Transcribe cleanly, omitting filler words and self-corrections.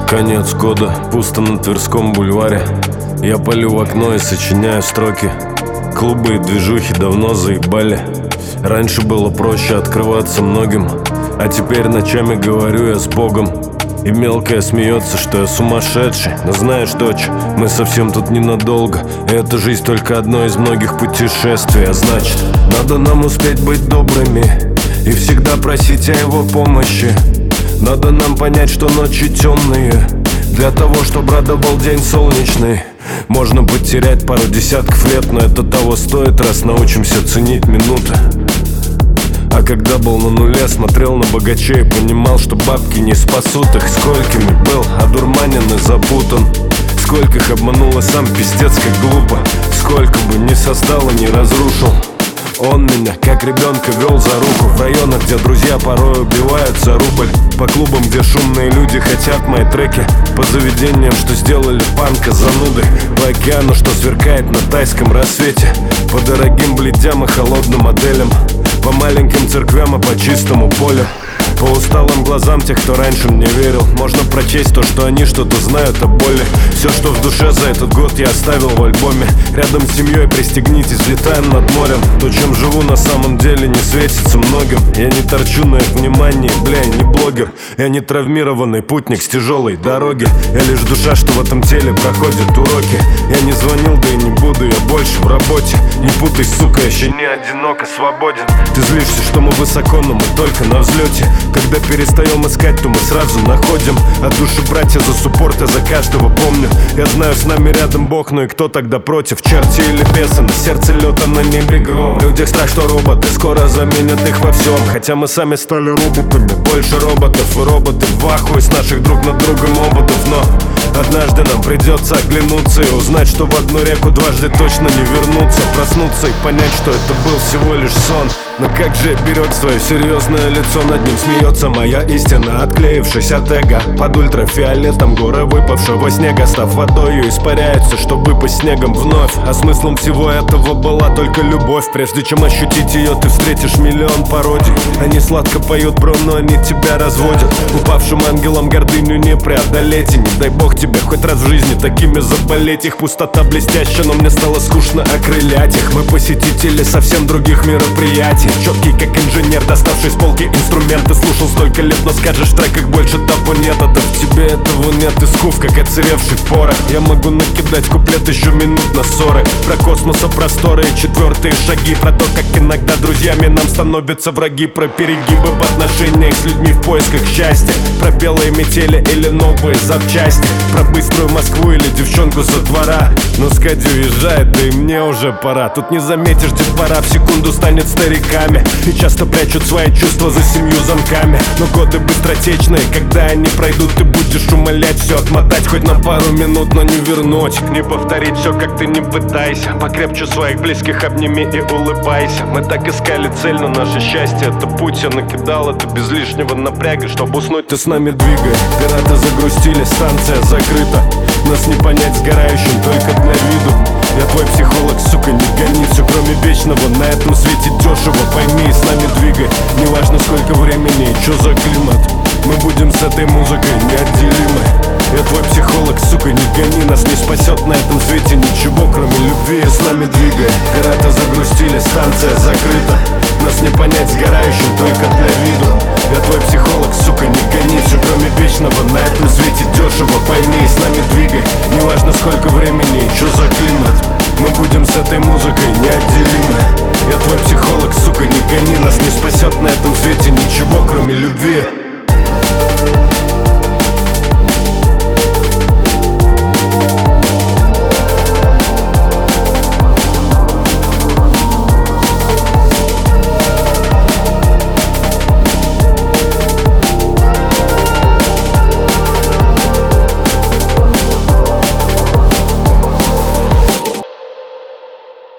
Конец года, пусто на Тверском бульваре. Я палю в окно и сочиняю строки. Клубы и движухи давно заебали. Раньше было проще открываться многим, а теперь ночами говорю я с Богом. И мелкая смеется, что я сумасшедший. Но знаешь, дочь, мы совсем тут ненадолго. И эта жизнь только одно из многих путешествий. А значит, надо нам успеть быть добрыми и всегда просить о его помощи. Надо нам понять, что ночи темные, для того, чтобы радовал день солнечный. Можно потерять пару десятков лет, но это того стоит, раз научимся ценить минуты. А когда был на нуле, смотрел на богачей и понимал, что бабки не спасут их. Сколькими был одурманен и запутан, скольких обманул и сам пиздец как глупо. Сколько бы ни создал и не разрушил, он меня, как ребенка, вел за руку в районах, где друзья порой убивают за рубль. По клубам, где шумные люди хотят мои треки. По заведениям, что сделали панка занудой. По океану, что сверкает на тайском рассвете. По дорогим бледям и холодным моделям. По маленьким церквям и по чистому полю. По усталым глазам тех, кто раньше мне верил. Можно прочесть то, что они что-то знают о боли. Все, что в душе за этот год я оставил в альбоме. Рядом с семьей пристегнитесь, взлетаем над морем. То, чем живу на самом деле, не светится многим. Я не торчу на их внимании, бля, я не блогер. Я не травмированный путник с тяжелой дороги. Я лишь душа, что в этом теле проходит уроки. Я не звонил, да и не буду, я больше в работе. Не путай, сука, я еще не одинок и свободен. Ты злишься, что мы высоко, но мы только на взлете. Когда перестаем искать, то мы сразу находим. От души братья за суппорт, я за каждого помню. Я знаю, с нами рядом Бог, но и кто тогда против? Черти или бесы, на сердце лед, а на небе гром. В людях страх, что роботы скоро заменят их во всем. Хотя мы сами стали роботами, больше роботов. И роботы в ахуе с наших друг над другом ободов. Но однажды нам придется оглянуться и узнать, что в одну реку дважды точно не вернуться. Проснуться и понять, что это был всего лишь сон. Но как же берет свое серьезное лицо, над ним смеется моя истина, отклеившись от эго. Под ультрафиолетом горы выпавшего снега, став водою, испаряются, чтобы выпасть снегом вновь. А смыслом всего этого была только любовь. Прежде чем ощутить ее, ты встретишь миллион пародий. Они сладко поют, бро, но они тебя разводят. Упавшим ангелом гордыню не преодолеть. И не дай бог тебе хоть раз в жизни такими заболеть. Их пустота блестящая, но мне стало скучно окрылять их. Мы посетители совсем других мероприятий. Четкий как инженер, доставший с полки инструменты. Слушал столько лет, но скажешь в треках больше того нет. А в тебе этого нет, и скуф, как оцаревший порох. Я могу накидать куплет еще минут на 40. Про космос, просторы и четвертые шаги. Про то, как иногда друзьями нам становятся враги. Про перегибы в отношениях с людьми в поисках счастья. Про белые метели или новые запчасти. Про быструю Москву или девчонку со двора. Но Скади уезжает, да и мне уже пора. Тут не заметишь, где пора в секунду станет стариками. И часто прячут свои чувства за 7 замками. Но годы быстротечные, когда они пройдут, ты будешь умолять все отмотать хоть на пару минут, но не вернуть. Не повторить все, как ты не пытайся. Покрепче своих близких обними и улыбайся. Мы так искали цель, но наше счастье это путь. Я накидал это без лишнего напряга, чтобы уснуть, ты с нами двигай. Пираты загрустили, станция закрыта. Нас не понять сгорающим только для виду. Я твой психолог, сука, не гони. Все кроме вечного на этом свете дешево. Пойми и с нами двигай. Неважно сколько времени и чё за климат. Мы будем с этой музыкой неотделимы. Я твой психолог, сука, не гони. Нас не спасет на этом свете ничего, кроме любви. И с нами двигай. Пираты загрустили, станция закрыта. Нас не понять сгорающим только для виду. Я твой психолог, сука, не гони. Все кроме вечного на этом свете дешево. Пойми и с нами двигай. Неважно сколько времени и чё за климат. Мы будем с этой музыкой неотделимы. Я твой психолог, сука, не гони. Нас не спасет на этом свете ничего, кроме любви.